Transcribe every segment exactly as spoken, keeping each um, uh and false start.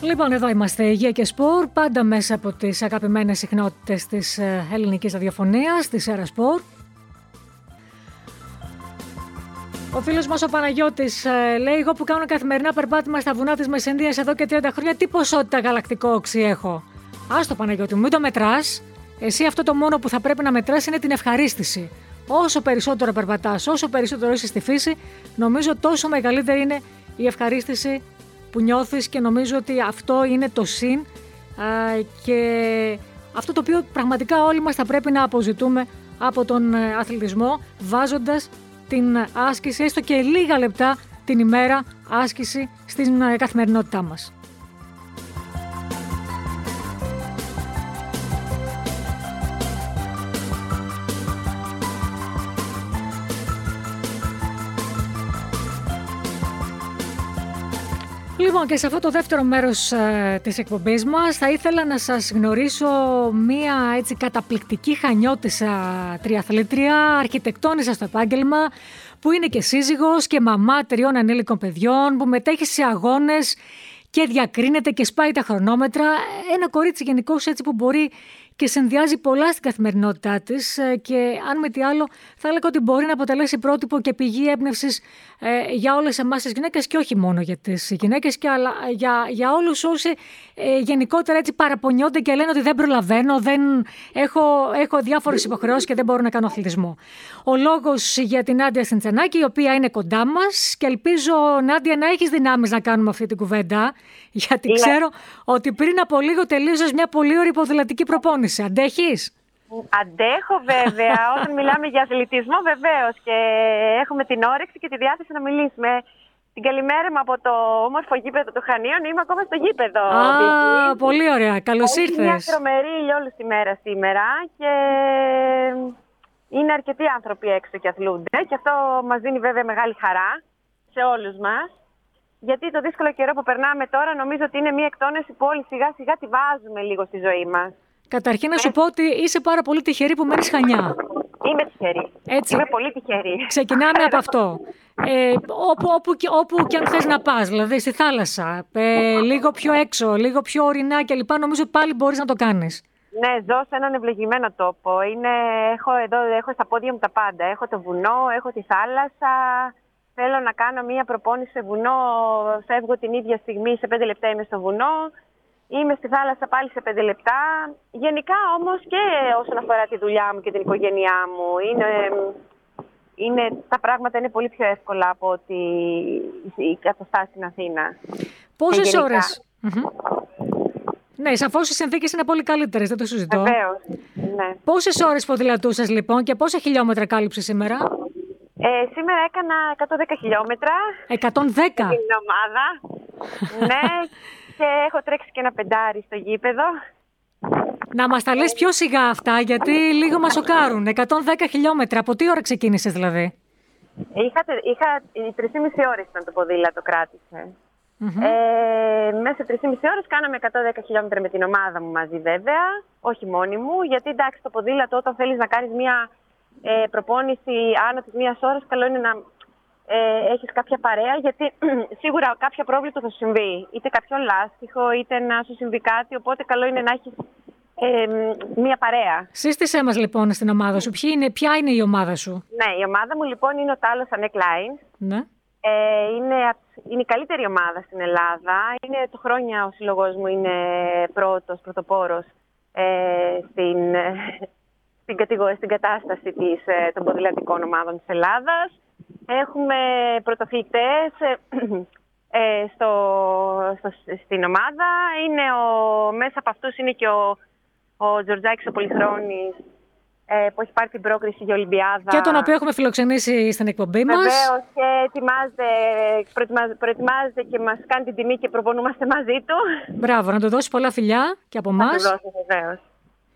Λοιπόν, εδώ είμαστε, Υγεία και Σπορ, πάντα μέσα από τις αγαπημένες συχνότητες της ελληνικής ραδιοφωνίας, της Έρα Σπορ. Ο φίλος μας ο Παναγιώτης ε, λέει: εγώ που κάνω καθημερινά περπάτημα στα βουνά της Μεσσηνίας εδώ και τριάντα χρόνια, τι ποσότητα γαλακτικό οξύ έχω? Άστο, Παναγιώτη μου, μην το μετράς. Εσύ αυτό το μόνο που θα πρέπει να μετράς είναι την ευχαρίστηση. Όσο περισσότερο περπατάς, όσο περισσότερο είσαι στη φύση, νομίζω τόσο μεγαλύτερη είναι η ευχαρίστηση που νιώθεις, και νομίζω ότι αυτό είναι το συν α, και αυτό το οποίο πραγματικά όλοι μας θα πρέπει να αποζητούμε από τον αθλητισμό, βάζοντας την άσκηση, έστω και λίγα λεπτά την ημέρα άσκηση στην καθημερινότητά μας. Λοιπόν, και σε αυτό το δεύτερο μέρος ε, της εκπομπής μας θα ήθελα να σας γνωρίσω μία έτσι καταπληκτική χανιώτισσα τριαθλήτρια, αρχιτεκτόνισσα στο επάγγελμα, που είναι και σύζυγος και μαμά τριών ανήλικων παιδιών, που μετέχει σε αγώνες και διακρίνεται και σπάει τα χρονόμετρα. Ένα κορίτσι γενικώς έτσι που μπορεί και συνδυάζει πολλά στην καθημερινότητά της, και αν με τι άλλο θα έλεγα ότι μπορεί να αποτελέσει πρότυπο και πηγή έμπνευσης ε, για όλες εμάς τις γυναίκες, και όχι μόνο για τις γυναίκες, και αλλά για, για όλους όσοι ε, γενικότερα έτσι παραπονιόνται και λένε ότι δεν προλαβαίνω, δεν έχω, έχω διάφορες υποχρεώσεις και δεν μπορώ να κάνω αθλητισμό. Ο λόγος για την Νάντια Συντσανάκη, η οποία είναι κοντά μας, και ελπίζω, Νάντια, να έχεις δυνάμεις να κάνουμε αυτή την κουβέντα, γιατί yeah. ξέρω ότι πριν από λίγο τελείωσες μια πολύ ωραία ποδηλατική προπόνηση. Αντέχεις? Αντέχω βέβαια. Όταν μιλάμε για αθλητισμό, βεβαίως, και έχουμε την όρεξη και τη διάθεση να μιλήσουμε. Την καλημέρα μου από το όμορφο γήπεδο του Χανίων. Είμαι ακόμα στο γήπεδο. Α, Βίκη. Πολύ ωραία. Καλώς ήρθες. Είναι μια τρομερή ηλιόλουστη μέρα σήμερα και είναι αρκετοί άνθρωποι έξω και αθλούνται, και αυτό μας δίνει βέβαια μεγάλη χαρά σε όλους μας. Γιατί το δύσκολο καιρό που περνάμε τώρα νομίζω ότι είναι μια εκτόνωση που όλοι σιγά σιγά τη βάζουμε λίγο στη ζωή μας. Καταρχήν να σου πω ότι είσαι πάρα πολύ τυχερή που μένεις Χανιά. Είμαι τυχερή. Έτσι. Είμαι πολύ τυχερή. Ξεκινάμε από αυτό. Ε, όπου, όπου, και, όπου και αν θες να πας, δηλαδή στη θάλασσα, ε, λίγο πιο έξω, λίγο πιο ορεινά κλπ. Νομίζω πάλι μπορείς να το κάνεις. Ναι, ζω σε έναν ευλογημένο τόπο. Είναι, έχω, εδώ, έχω στα πόδια μου τα πάντα. Έχω το βουνό, έχω τη θάλασσα. Θέλω να κάνω μία προπόνηση σε βουνό, φεύγω την ίδια στιγμή, σε πέντε λεπτά είμαι στο βουνό. Είμαι στη θάλασσα πάλι σε πέντε λεπτά. Γενικά όμως και όσον αφορά τη δουλειά μου και την οικογένειά μου, είναι, είναι, τα πράγματα είναι πολύ πιο εύκολα από ότι οι καταστάσεις στην Αθήνα. Πόσες ώρες? Mm-hmm. Ναι, σαφώς οι συνθήκες είναι πολύ καλύτερες, δεν το συζητώ. Βεβαίως, ναι. Πόσες ώρες ποδηλατούσες λοιπόν και πόσα χιλιόμετρα κάλυψες σήμερα? Ε, σήμερα έκανα εκατόν δέκα χιλιόμετρα. εκατόν δέκα? Στην ομάδα. Ναι, και έχω τρέξει και ένα πεντάρι στο γήπεδο. Να μας τα λες πιο σιγά αυτά, γιατί λίγο μας σοκάρουν. εκατόν δέκα χιλιόμετρα, από τι ώρα ξεκίνησες δηλαδή? Είχα, είχα τρεις και μισή ώρες ήταν το ποδήλατο, κράτησε. Mm-hmm. Ε, μέσα σε τρεις και μισή ώρες κάναμε εκατόν δέκα χιλιόμετρα με την ομάδα μου μαζί βέβαια, όχι μόνη μου, γιατί εντάξει το ποδήλατο όταν θέλεις να κάνεις μια ε, προπόνηση άνω της μίας ώρας, καλό είναι να ε, έχεις κάποια παρέα, γιατί σίγουρα κάποια πρόβλημα θα σου συμβεί, είτε κάποιο λάστιχο είτε να σου συμβεί κάτι, οπότε καλό είναι να έχεις ε, μια παρέα. Σύστησέ μας λοιπόν στην ομάδα σου, ποια είναι, ποια είναι η ομάδα σου? Ναι, η ομάδα μου λοιπόν είναι ο Τάλος Ανέκ Λάιν. Ναι. Ε, είναι, είναι η καλύτερη ομάδα στην Ελλάδα. Είναι το χρόνια ο σύλλογος μου είναι πρώτος, πρωτοπόρος ε, στην, στην, κατηγο, στην κατάσταση της, ε, των ποδηλατικών ομάδων της Ελλάδας. Έχουμε πρωταθλητές ε, στο, στο, στην ομάδα. Είναι ο, μέσα από αυτούς είναι και ο, ο Τζορτζάκης ο Πολυχρόνης, που έχει πάρει την πρόκριση για Ολυμπιάδα. Και τον οποίο έχουμε φιλοξενήσει στην εκπομπή μας. Βεβαίως, και ετοιμάζεται, προετοιμάζεται, προετοιμάζεται και μας κάνει την τιμή και προπονούμαστε μαζί του. Μπράβο, να του δώσει πολλά φιλιά και από εμάς. Να του δώσει, βεβαίως.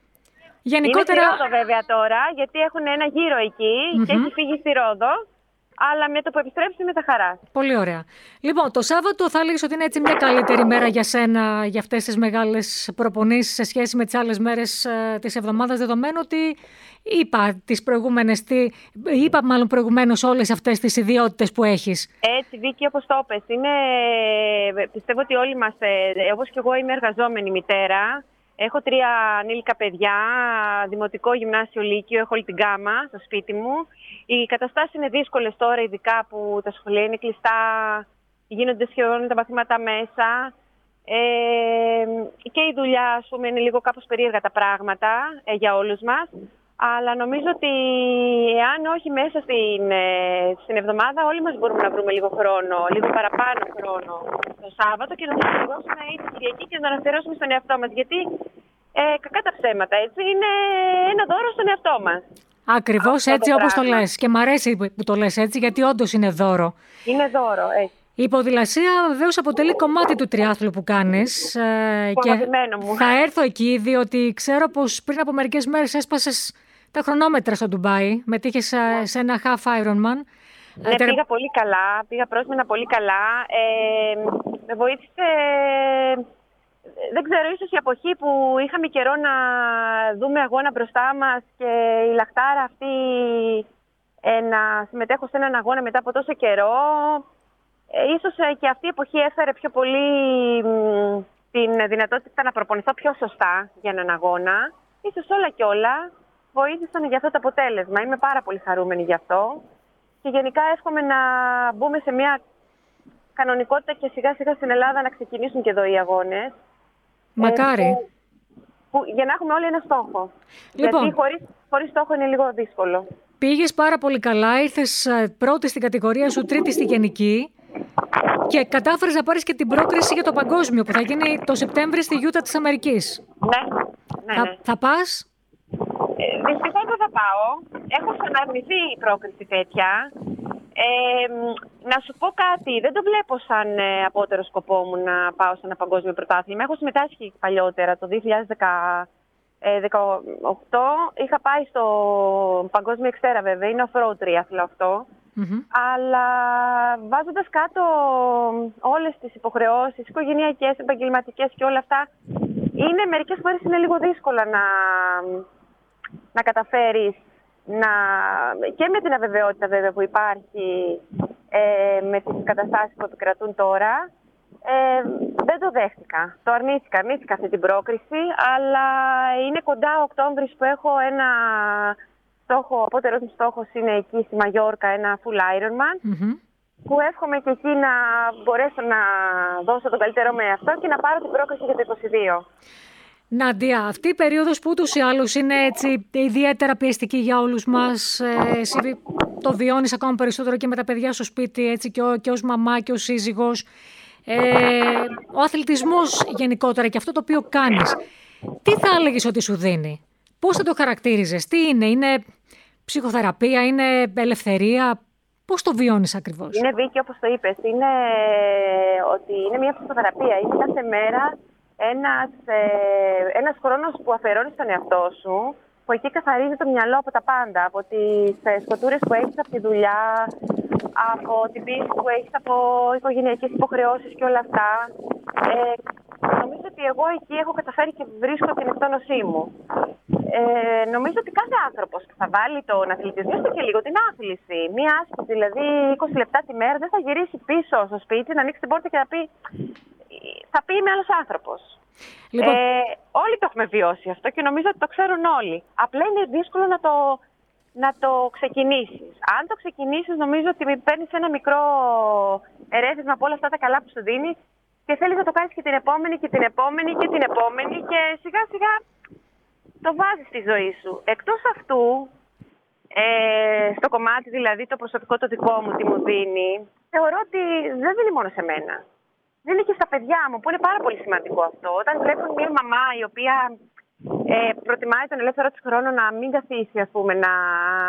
Γενικότερα... Είναι στη Ρόδο βέβαια τώρα, γιατί έχουν ένα γύρο εκεί mm-hmm. και έχει φύγει στη Ρόδο. αλλά με το που επιστρέψει με τα χαρά. Πολύ ωραία. Λοιπόν, το Σάββατο θα έλεγες ότι είναι έτσι μια καλύτερη μέρα για σένα για αυτές τις μεγάλες προπονήσεις σε σχέση με τις άλλες μέρες ε, της εβδομάδας, δεδομένου ότι είπα τις προηγούμενες, τι, είπα μάλλον προηγουμένως όλες αυτές τις ιδιότητες που έχεις. Έτσι, Βίκη, όπως το είπες, είναι, πιστεύω ότι όλοι μας, ε, όπως και εγώ είμαι εργαζόμενη μητέρα, έχω τρία ανήλικα παιδιά, δημοτικό, γυμνάσιο, λύκειο, έχω όλη την γκάμα στο σπίτι μου. Οι καταστάσεις είναι δύσκολες τώρα, ειδικά που τα σχολεία είναι κλειστά, γίνονται σχεδόν τα μαθήματα μέσα. Ε, και η δουλειά, ας πούμε, είναι λίγο κάπως περίεργα τα πράγματα ε, για όλους μας. Αλλά νομίζω ότι εάν όχι μέσα στην, ε, στην εβδομάδα, όλοι μας μπορούμε να βρούμε λίγο χρόνο, λίγο παραπάνω χρόνο το Σάββατο και να το αφιερώσουμε ή την Κυριακή και να το αφιερώσουμε στον εαυτό μας. Γιατί ε, κακά τα ψέματα, έτσι, είναι ένα δώρο στον εαυτό μας. Ακριβώς έτσι όπως το λες. Και μ' αρέσει που το λες έτσι, γιατί όντως είναι δώρο. Είναι δώρο, έτσι. Η ποδηλασία βεβαίως αποτελεί κομμάτι του τριάθλου που κάνεις. Ε, και μου. θα έρθω εκεί, διότι ξέρω πως πριν από μερικές μέρες έσπασες τα χρονόμετρα στο Ντουμπάι. Μετήχες yeah. σε ένα half Ironman. Ναι, Τερ... πήγα πολύ καλά. Πήγα πρόσμενα πολύ καλά. Ε, με βοήθησε... Δεν ξέρω, ίσως η εποχή που είχαμε καιρό να δούμε αγώνα μπροστά μας και η λαχτάρα αυτή ε, να συμμετέχω σε έναν αγώνα μετά από τόσο καιρό. Ε, ίσως ε, και αυτή η εποχή έφερε πιο πολύ μ, την δυνατότητα να προπονηθώ πιο σωστά για έναν αγώνα. Ίσως όλα και όλα βοήθησαν για αυτό το αποτέλεσμα. Είμαι πάρα πολύ χαρούμενη γι' αυτό. Και γενικά εύχομαι να μπούμε σε μια κανονικότητα και σιγά σιγά στην Ελλάδα να ξεκινήσουν και εδώ οι αγώνες. Μακάρι. Ε, που, που, για να έχουμε όλοι ένα στόχο. Λοιπόν, γιατί χωρίς, χωρίς στόχο είναι λίγο δύσκολο. Πήγες πάρα πολύ καλά, ήρθες πρώτη στην κατηγορία σου, τρίτη στη γενική και κατάφερες να πάρεις και την πρόκριση για το παγκόσμιο που θα γίνει το Σεπτέμβρη στη Γιούτα της Αμερικής. Ναι, ναι, θα, ναι. θα πας? Ε, δυστυχώς δεν θα πάω. Έχω ξαναρνηθεί η πρόκριση τέτοια. Ε, να σου πω κάτι, δεν το βλέπω σαν ε, απότερο σκοπό μου να πάω σε ένα παγκόσμιο πρωτάθλημα. Έχω συμμετάσχει παλιότερα, το δύο χιλιάδες δεκαοκτώ. Είχα πάει στο παγκόσμιο εξτέρα βέβαια, είναι off-road τρίαθλο αυτό. Mm-hmm. Αλλά βάζοντας κάτω όλες τις υποχρεώσεις, οικογενειακές, επαγγελματικές και όλα αυτά, είναι μερικές φορές είναι λίγο δύσκολο να, να καταφέρεις να, και με την αβεβαιότητα βέβαια που υπάρχει ε, με τις καταστάσεις που επικρατούν τώρα, ε, δεν το δέχτηκα. Το αρνήθηκα, αρνήθηκα αυτή την πρόκριση, αλλά είναι κοντά ο Οκτώβρης που έχω ένα στόχο, ο απότερος μου στόχος είναι εκεί στη Μαγιόρκα, ένα full Ironman, mm-hmm. που εύχομαι και εκεί να μπορέσω να δώσω τον καλύτερό με αυτό και να πάρω την πρόκριση για το είκοσι δύο. Νάντια, αυτή η περίοδος που ούτως ή άλλως είναι έτσι ιδιαίτερα πιεστική για όλους μας, ε, εσύ το βιώνεις ακόμα περισσότερο και με τα παιδιά στο σπίτι, έτσι, και, ο, και ως μαμά και ως σύζυγος. Ε, ο αθλητισμός γενικότερα και αυτό το οποίο κάνεις, τι θα έλεγες ότι σου δίνει? Πώς θα το χαρακτήριζες? Τι είναι? Είναι ψυχοθεραπεία? Είναι ελευθερία? Πώς το βιώνεις ακριβώς? Είναι Βίκη, όπως το είπες. Είναι ότι είναι μια ψυχοθεραπεία. Είναι κάθε μέρα ένας, ε, ένας χρόνος που αφιερώνεις στον εαυτό σου, που εκεί καθαρίζει το μυαλό από τα πάντα, από τις ε, σκοτούρες που έχεις από τη δουλειά, από την πίεση που έχεις από οικογενειακές υποχρεώσεις και όλα αυτά. Ε, νομίζω ότι εγώ εκεί έχω καταφέρει και βρίσκω την εκτόνωσή μου. Ε, νομίζω ότι κάθε άνθρωπος που θα βάλει τον αθλητισμό, έστω και λίγο την άθληση, μία άσκηση, δηλαδή είκοσι λεπτά τη μέρα, δεν θα γυρίσει πίσω στο σπίτι, να ανοίξει την πόρτα και να πει, θα πει είμαι άλλος άνθρωπος. Λοιπόν... Ε, όλοι το έχουμε βιώσει αυτό και νομίζω ότι το ξέρουν όλοι. Απλά είναι δύσκολο να το, να το ξεκινήσεις. Αν το ξεκινήσεις, νομίζω ότι παίρνεις ένα μικρό ερέθισμα από όλα αυτά τα καλά που σου δίνει και θέλεις να το κάνεις και την επόμενη και την επόμενη και την επόμενη και σιγά σιγά το βάζεις στη ζωή σου. Εκτός αυτού, ε, στο κομμάτι δηλαδή το προσωπικό το δικό μου τι μου δίνει, θεωρώ ότι δεν δίνει μόνο σε μένα. Δίνει και στα παιδιά μου, που είναι πάρα πολύ σημαντικό αυτό. Όταν βλέπουν μια μαμά η οποία ε, προτιμάει τον ελεύθερο της χρόνο να μην καθίσει, ας πούμε, να,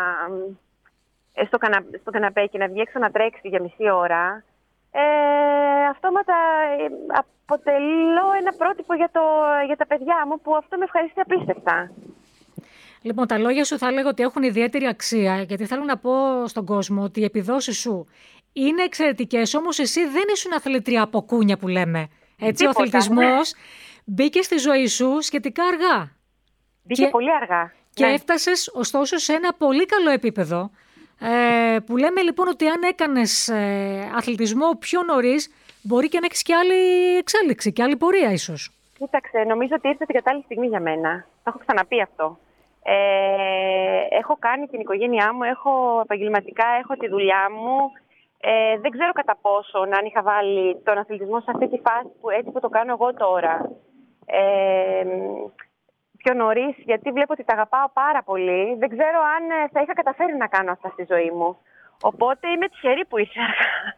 ε, στο, κανα, στο καναπέ και να βγει έξω να τρέξει για μισή ώρα, ε, αυτόματα ε, αποτελώ ένα πρότυπο για, το, για τα παιδιά μου που αυτό με ευχαριστεί απίστευτα. Λοιπόν, τα λόγια σου θα λέγω ότι έχουν ιδιαίτερη αξία, γιατί θέλω να πω στον κόσμο ότι οι επιδόσεις σου είναι εξαιρετικές, όμως εσύ δεν ήσουν αθλήτρια από κούνια που λέμε. Έτσι, τίποτα, ο αθλητισμός μπήκε στη ζωή σου σχετικά αργά. Μπήκε και, πολύ αργά. Και ναι. έφτασες ωστόσο σε ένα πολύ καλό επίπεδο, ε, που λέμε λοιπόν ότι αν έκανες ε, αθλητισμό πιο νωρίς, μπορεί και να έχεις και άλλη εξέλιξη και άλλη πορεία ίσως. Κοίταξε, νομίζω ότι ήρθε την κατάλληλη στιγμή για μένα. Το έχω ξαναπεί αυτό. Ε, έχω κάνει την οικογένειά μου, έχω επαγγελματικά, έχω τη δουλειά μου. Ε, δεν ξέρω κατά πόσο αν είχα βάλει τον αθλητισμό σε αυτή τη φάση που έτσι που το κάνω εγώ τώρα. Ε, πιο νωρίς, γιατί βλέπω ότι τα αγαπάω πάρα πολύ. Δεν ξέρω αν θα είχα καταφέρει να κάνω αυτά στη ζωή μου. Οπότε είμαι τυχερή που είσαι αργά.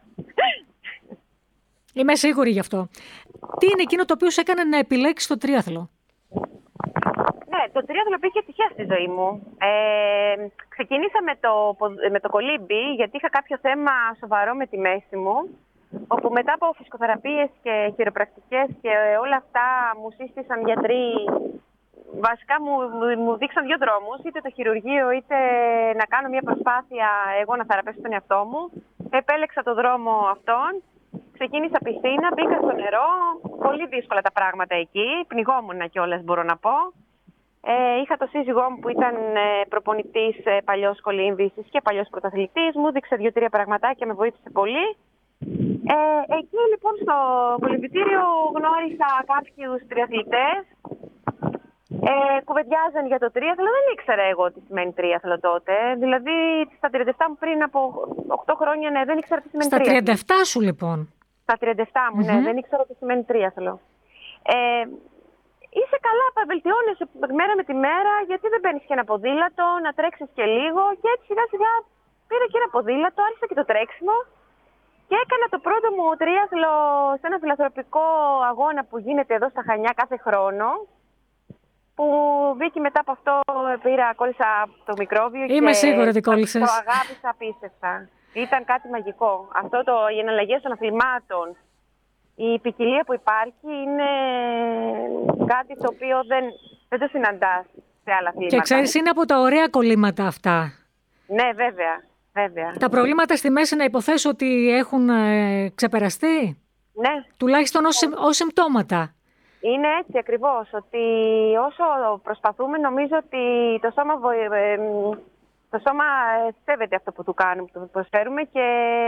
Είμαι σίγουρη γι' αυτό. Τι είναι εκείνο το οποίο σε έκανε να επιλέξεις το τρίαθλο? Ναι, το τρίαθλο πήγε τυχαία στη ζωή μου. Ε, ξεκίνησα με το, με το κολύμπι, γιατί είχα κάποιο θέμα σοβαρό με τη μέση μου, όπου μετά από φυσικοθεραπείες και χειροπρακτικές και όλα αυτά μου σύστησαν γιατροί. Βασικά μου, μου δείξαν δύο δρόμους, είτε το χειρουργείο είτε να κάνω μια προσπάθεια εγώ να θεραπεύσω τον εαυτό μου. Επέλεξα το δρόμο αυτόν, ξεκίνησα πισίνα, μπήκα στο νερό, πολύ δύσκολα τα πράγματα εκεί, πνιγόμουν κιόλας μπορώ να πω. Ε, είχα το σύζυγό μου που ήταν ε, προπονητής ε, παλιός κολύμβησης και παλιός πρωταθλητής, μου δείξε δύο-τρία πραγματάκια, με βοήθησε πολύ. Ε, εκεί λοιπόν στο κολυμβητήριο γνώρισα κάποιους τριαθλητές. Ε, κουβεντιάζαν για το τρίαθλο, δεν ήξερα εγώ τι σημαίνει τρίαθλο τότε. Δηλαδή στα τριάντα επτά μου πριν από οκτώ χρόνια, ναι, δεν ήξερα τι σημαίνει στα τρίαθλο. Στα τριάντα επτά σου λοιπόν. Στα τριάντα επτά μου, ναι, mm-hmm. δεν ήξερα τι σημαίνει τρίαθλο. Ε, είσαι καλά, βελτιώνεσαι μέρα με τη μέρα, γιατί δεν παίρνεις και ένα ποδήλατο, να τρέξεις και λίγο. Και έτσι σιγά σιγά πήρα και ένα ποδήλατο, άρχισα και το τρέξιμο. Και έκανα το πρώτο μου τρίαθλο σε ένα φιλανθρωπικό αγώνα που γίνεται εδώ στα Χανιά κάθε χρόνο. Που βγήκε μετά από αυτό, πήρα, κόλλησα το μικρόβιο. Είμαι και σίγουρη ότι κόλλησες. Το αγάπησα απίστευτα. Ήταν κάτι μαγικό. Αυτό το, οι εναλλαγές των αθλημάτων, η ποικιλία που υπάρχει είναι κάτι το οποίο δεν, δεν το συναντάς σε άλλα αθλήματα. Και ξέρεις, είναι από τα ωραία κολλήματα αυτά. Ναι, βέβαια, βέβαια. Τα προβλήματα στη μέση να υποθέσω ότι έχουν ε, ξεπεραστεί. Ναι. Τουλάχιστον ως, ως συμπτώματα. Είναι έτσι ακριβώς, ότι όσο προσπαθούμε νομίζω ότι το σώμα, ε, το σώμα σέβεται αυτό που του κάνουμε, που του προσφέρουμε και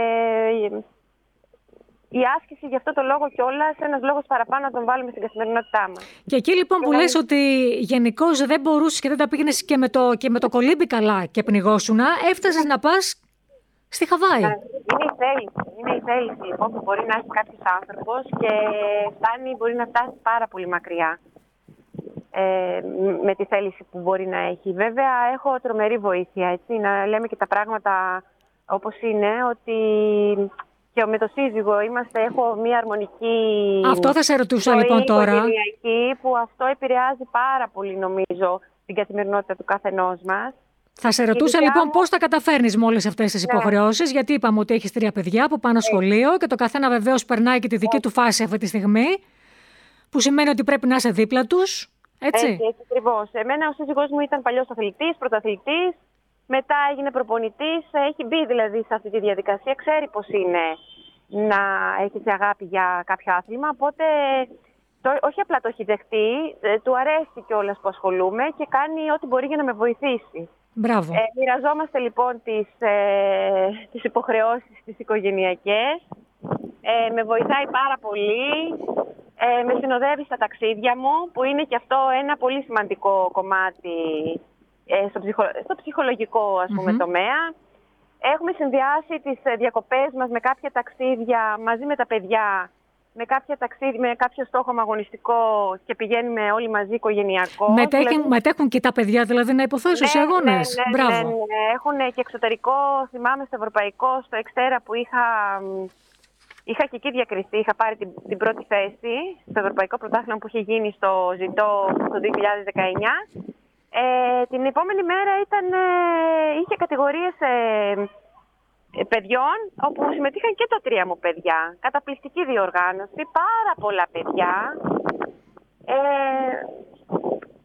η άσκηση γι' αυτό το λόγο κιόλας ένας λόγος παραπάνω να τον βάλουμε στην καθημερινότητά μας. Και εκεί λοιπόν που λες ότι γενικώς δεν μπορούσες και δεν τα πήγαινες και με το, και με το κολύμπι καλά και πνιγόσουνα, έφτασες να πας στη Χαβάη. Είναι η θέληση, είναι η θέληση λοιπόν που μπορεί να έχει κάποιος άνθρωπος και φτάνει, μπορεί να φτάσει πάρα πολύ μακριά ε, με τη θέληση που μπορεί να έχει. Βέβαια έχω τρομερή βοήθεια, έτσι, να λέμε και τα πράγματα όπως είναι, ότι και με το σύζυγο είμαστε, έχω μια αρμονική. Αυτό θα σε ρωτούσα λοιπόν τώρα. Που αυτό επηρεάζει πάρα πολύ νομίζω την καθημερινότητα του καθενός μας. Θα σε ρωτούσα λοιπόν μου... πώς τα καταφέρνεις με όλες αυτές τις ναι. υποχρεώσεις, γιατί είπαμε ότι έχεις τρία παιδιά που πάνε σχολείο και το καθένα βεβαίως περνάει και τη δική του φάση αυτή τη στιγμή, που σημαίνει ότι πρέπει να είσαι δίπλα τους, έτσι. Έτσι, έτσι ακριβώς. Εμένα ο σύζυγός μου ήταν παλιός αθλητής, πρωταθλητής, μετά έγινε προπονητής, έχει μπει δηλαδή σε αυτή τη διαδικασία, ξέρει πώς είναι να έχεις αγάπη για κάποιο άθλημα, οπότε το, όχι απλά το έχει δεχτεί, του αρέσει κιόλας που ασχολούμαι και κάνει ό,τι μπορεί για να με βοηθήσει. Μπράβο. Ε, μοιραζόμαστε λοιπόν τις, ε, τις υποχρεώσεις τις οικογενειακές. Ε, με βοηθάει πάρα πολύ. Ε, με συνοδεύει στα ταξίδια μου, που είναι και αυτό ένα πολύ σημαντικό κομμάτι ε, στο, ψυχο, στο ψυχολογικό ας πούμε, mm-hmm. τομέα. Έχουμε συνδυάσει τις διακοπές μας με κάποια ταξίδια μαζί με τα παιδιά, με κάποια ταξίδια, με κάποιο στόχο αγωνιστικό και πηγαίνουμε όλοι μαζί οικογενειακό. Μετέχουν, δηλαδή... μετέχουν και τα παιδιά δηλαδή να υποθέσω ναι, σε αγώνες. Ναι, ναι, Μπράβο. Ναι, ναι, ναι. Έχουν και εξωτερικό, θυμάμαι στο ευρωπαϊκό, στο Εξτέρα που είχα, είχα και εκεί διακριθεί. Είχα πάρει την, την πρώτη θέση στο ευρωπαϊκό πρωτάθλημα που είχε γίνει στο Ζητό το δύο χιλιάδες δεκαεννιά. Ε, την επόμενη μέρα ήταν, ε, είχε κατηγορίες ε, παιδιών, όπου συμμετείχαν και τα τρία μου παιδιά. Καταπληκτική διοργάνωση, πάρα πολλά παιδιά. Ε,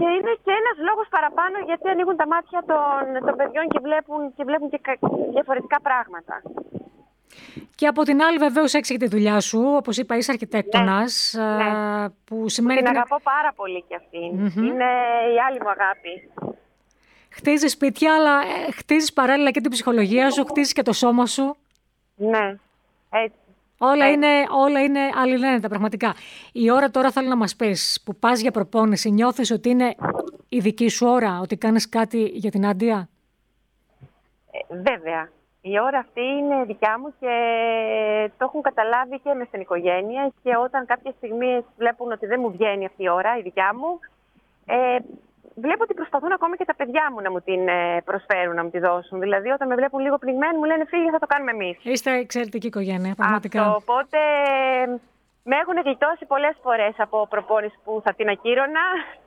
Και είναι και ένας λόγος παραπάνω γιατί ανοίγουν τα μάτια των, των παιδιών και βλέπουν και, βλέπουν και διαφορετικά πράγματα. Και από την άλλη βεβαίως έχεις και τη δουλειά σου, όπως είπα είσαι αρχιτέκτονας, ναι, ναι. που σημαίνει... Την την αγαπώ πάρα πολύ κι αυτή. Mm-hmm. Είναι η άλλη μου αγάπη. Χτίζεις σπίτια, αλλά χτίζεις παράλληλα και την ψυχολογία σου, χτίζεις και το σώμα σου. Ναι, έτσι. Όλα είναι, όλα είναι αλληλένδετα πραγματικά. Η ώρα τώρα θέλω να μας πεις που πας για προπόνηση, νιώθεις ότι είναι η δική σου ώρα, ότι κάνεις κάτι για την Νάντια? Ε, βέβαια. Η ώρα αυτή είναι δικιά μου και το έχουν καταλάβει και μες στην οικογένεια και όταν κάποιες στιγμές βλέπουν ότι δεν μου βγαίνει αυτή η ώρα, η δικιά μου, ε, βλέπω ότι προσπαθούν ακόμα και τα παιδιά μου να μου την προσφέρουν, να μου τη δώσουν. Δηλαδή, όταν με βλέπουν λίγο πνιγμένη, μου λένε φύγε, θα το κάνουμε εμείς. Είστε εξαιρετική οικογένεια, πραγματικά. Αυτό, οπότε με έχουν γλιτώσει πολλές φορές από προπόνηση που θα την ακύρωνα.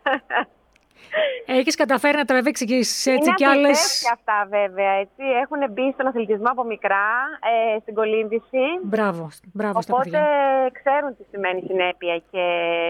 Έχεις καταφέρει να τραβήξεις έτσι κι άλλες... Είναι και αυτά βέβαια, έτσι. Έχουν μπει στον αθλητισμό από μικρά, ε, στην κολύμβηση. Μπράβο, μπράβο στα παιδιά. Οπότε ξέρουν τι σημαίνει συνέπεια και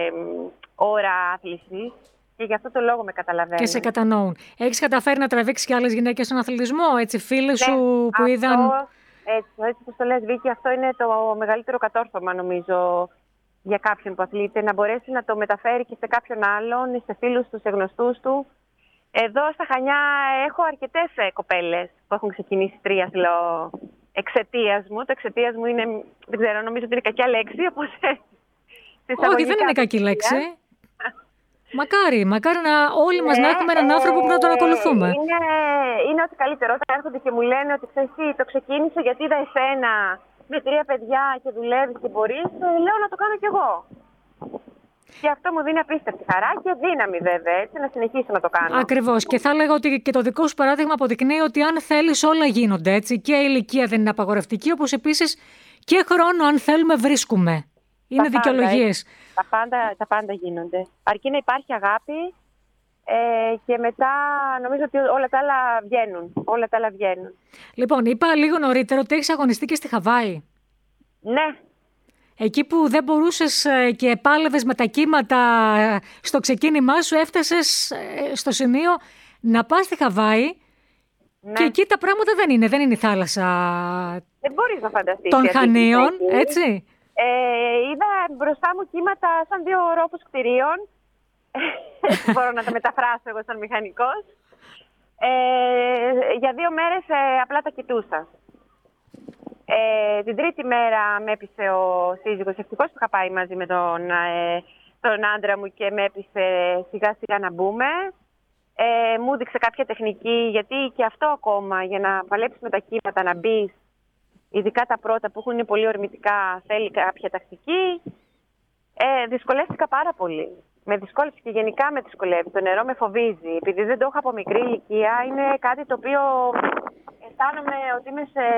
ώρα άθλησης. Και γι' αυτό το λόγο με καταλαβαίνουν. Και σε κατανοούν. Έχεις καταφέρει να τραβήξεις και άλλες γυναίκες στον αθλητισμό, έτσι, φίλες ναι, σου που αυτό, είδαν... Έτσι, έτσι που το λες Βίκη, αυτό είναι το μεγαλύτερο κατόρθωμα νομίζω για κάποιον που αθλείται, να μπορέσει να το μεταφέρει και σε κάποιον άλλον, σε φίλους του, σε γνωστούς του. Εδώ στα Χανιά έχω αρκετές κοπέλες που έχουν ξεκινήσει τρίαθλο εξαιτίας μου. Το εξαιτίας μου είναι, δεν ξέρω, νομίζω ότι είναι κακιά λέξη. Όπως όχι, δεν είναι κακή λέξη. Μακάρι, μακάρι να όλοι μας ναι, να έχουμε έναν άνθρωπο που να τον ακολουθούμε. Είναι, είναι ό,τι καλύτερο. Όταν έρχονται και μου λένε ότι ξέρεις τι, το ξεκίνησε γιατί είδα εσένα με τρία παιδιά και δουλεύεις και μπορείς, λέω να το κάνω κι εγώ. Και αυτό μου δίνει απίστευτη χαρά και δύναμη βέβαια, έτσι, να συνεχίσω να το κάνω. Ακριβώς. Και θα έλεγα ότι και το δικό σου παράδειγμα αποδεικνύει ότι αν θέλεις όλα γίνονται, έτσι. Και η ηλικία δεν είναι απαγορευτική, όπως επίσης και χρόνο αν θέλουμε βρίσκουμε. Είναι δικαιολογίες. Τα πάντα, τα πάντα γίνονται. Αρκεί να υπάρχει αγάπη ε, και μετά νομίζω ότι όλα τα άλλα βγαίνουν. Όλα τα άλλα βγαίνουν. Λοιπόν, είπα λίγο νωρίτερα ότι έχεις αγωνιστεί και στη Χαβάη. Ναι. Εκεί που δεν μπορούσες και επάλευες με τα κύματα στο ξεκίνημά σου, έφτασες στο σημείο να πας στη Χαβάη. Ναι. Και εκεί τα πράγματα δεν είναι. Δεν είναι η θάλασσα δεν μπορείς να φανταστείς των Χανίων, έτσι. Ε, είδα μπροστά μου κύματα σαν δύο ρόπους κτηρίων. Μπορώ να τα μεταφράσω εγώ σαν μηχανικός. Ε, για δύο μέρες ε, απλά τα κοιτούσα. Ε, την τρίτη μέρα με έπεισε ο σύζυγος, ευτυχώς που είχα πάει μαζί με τον, ε, τον άντρα μου και με έπεισε σιγά σιγά να μπούμε. Ε, μου έδειξε κάποια τεχνική, γιατί και αυτό ακόμα για να παλέψεις με τα κύματα, να μπεις, ειδικά τα πρώτα που έχουν πολύ ορμητικά, θέλει κάποια τακτική. Ε, δυσκολεύτηκα πάρα πολύ. Με δυσκόλεψε και γενικά με δυσκολεύει. Το νερό με φοβίζει. Επειδή δεν το έχω από μικρή ηλικία, είναι κάτι το οποίο αισθάνομαι ότι είμαι σε,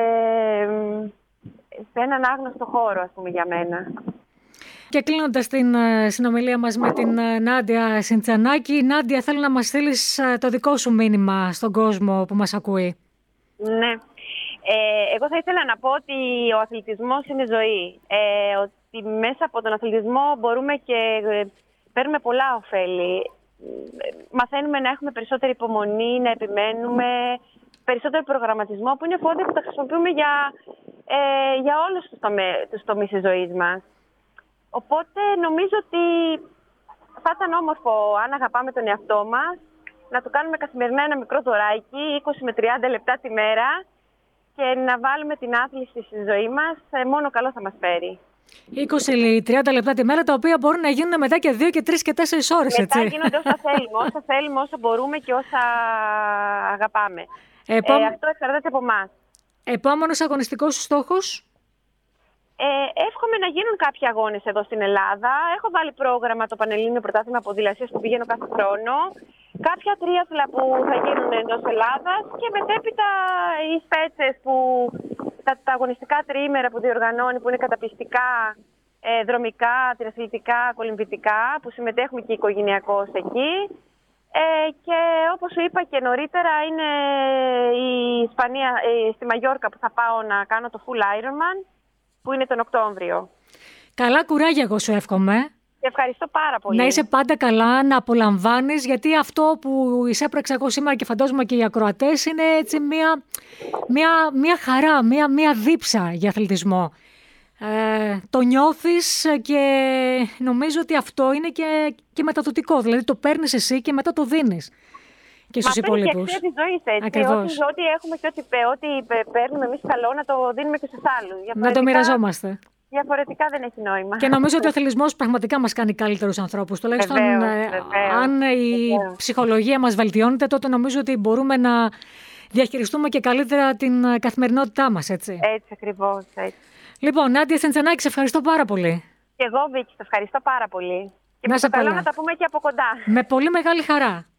σε έναν άγνωστο χώρο, ας πούμε, για μένα. Και κλείνοντας την συνομιλία μας με την Νάντια Συντσανάκη, Νάντια, θέλω να μας στείλεις το δικό σου μήνυμα στον κόσμο που μας ακούει. Ναι. Ε, εγώ θα ήθελα να πω ότι ο αθλητισμός είναι ζωή. Ε, ότι μέσα από τον αθλητισμό μπορούμε και παίρνουμε πολλά ωφέλη. Μαθαίνουμε να έχουμε περισσότερη υπομονή, να επιμένουμε, περισσότερο προγραμματισμό, που είναι φόντα που τα χρησιμοποιούμε για, ε, για όλους τους, τομέ, τους τομείς της ζωής μας. Οπότε νομίζω ότι θα ήταν όμορφο, αν αγαπάμε τον εαυτό μας, να του κάνουμε καθημερινά ένα μικρό δωράκι, είκοσι με τριάντα λεπτά τη μέρα, και να βάλουμε την άθληση στη ζωή μας, μόνο καλό θα μας φέρει. είκοσι με τριάντα λεπτά τη μέρα, τα οποία μπορούν να γίνουν μετά και δύο και τρεις και τέσσερις ώρες, μετά έτσι. γίνονται όσα θέλουμε, όσα θέλουμε, όσα μπορούμε και όσα αγαπάμε. Επό... Ε, αυτό εξαρτάται από εμάς. Επόμενος αγωνιστικός σου στόχος? Ε, εύχομαι να γίνουν κάποιοι αγώνες εδώ στην Ελλάδα. Έχω βάλει πρόγραμμα το Πανελλήνιο Πρωτάθλημα Ποδηλασίας που πηγαίνω κάθε χρόνο. Κάποια τρίαθλα που θα γίνουν εντός Ελλάδας και μετέπειτα οι σπέτσες που τα, τα αγωνιστικά τριήμερα που διοργανώνει, που είναι καταπιστικά, ε, δρομικά, τριαθλητικά, κολυμβητικά, που συμμετέχουμε και οικογενειακώς εκεί. Ε, και όπως σου είπα και νωρίτερα, είναι η Ισπανία, ε, στη Μαγιόρκα που θα πάω να κάνω το Full Ironman, που είναι τον Οκτώβριο. Καλά κουράγια, εγώ σου εύχομαι. Και ευχαριστώ πάρα πολύ. Να είσαι πάντα καλά, να απολαμβάνεις, γιατί αυτό που εισέπραξα εγώ σήμερα και φαντάζομαι και οι ακροατές είναι έτσι μια, μια, μια χαρά, μια, μια δίψα για αθλητισμό. Ε, το νιώθεις και νομίζω ότι αυτό είναι και, και μεταδοτικό. Δηλαδή το παίρνεις εσύ και μετά το δίνεις και στους υπόλοιπους. Μα παίρνει και αξία της ζωής, έτσι. Ακριβώς. Ό,τι, ό,τι έχουμε και ό,τι, ό,τι παίρνουμε εμείς καλό να το δίνουμε και στους άλλους. Να το μοιραζόμαστε. Διαφορετικά δεν έχει νόημα. Και νομίζω ότι ο αθλητισμός πραγματικά μας κάνει καλύτερους ανθρώπους. Τουλάχιστον βεβαίως, ε, βεβαίως, αν η βεβαίως. ψυχολογία μας βελτιώνεται, τότε νομίζω ότι μπορούμε να διαχειριστούμε και καλύτερα την καθημερινότητά μας, έτσι. Έτσι ακριβώς, έτσι. Λοιπόν, Νάντια Σεντσενάκη, σε ευχαριστώ πάρα πολύ. Και εγώ, Βίκη, σε ευχαριστώ πάρα πολύ. Και Να με σε το καλό καλά. να τα πούμε και από κοντά. Με πολύ μεγάλη χαρά.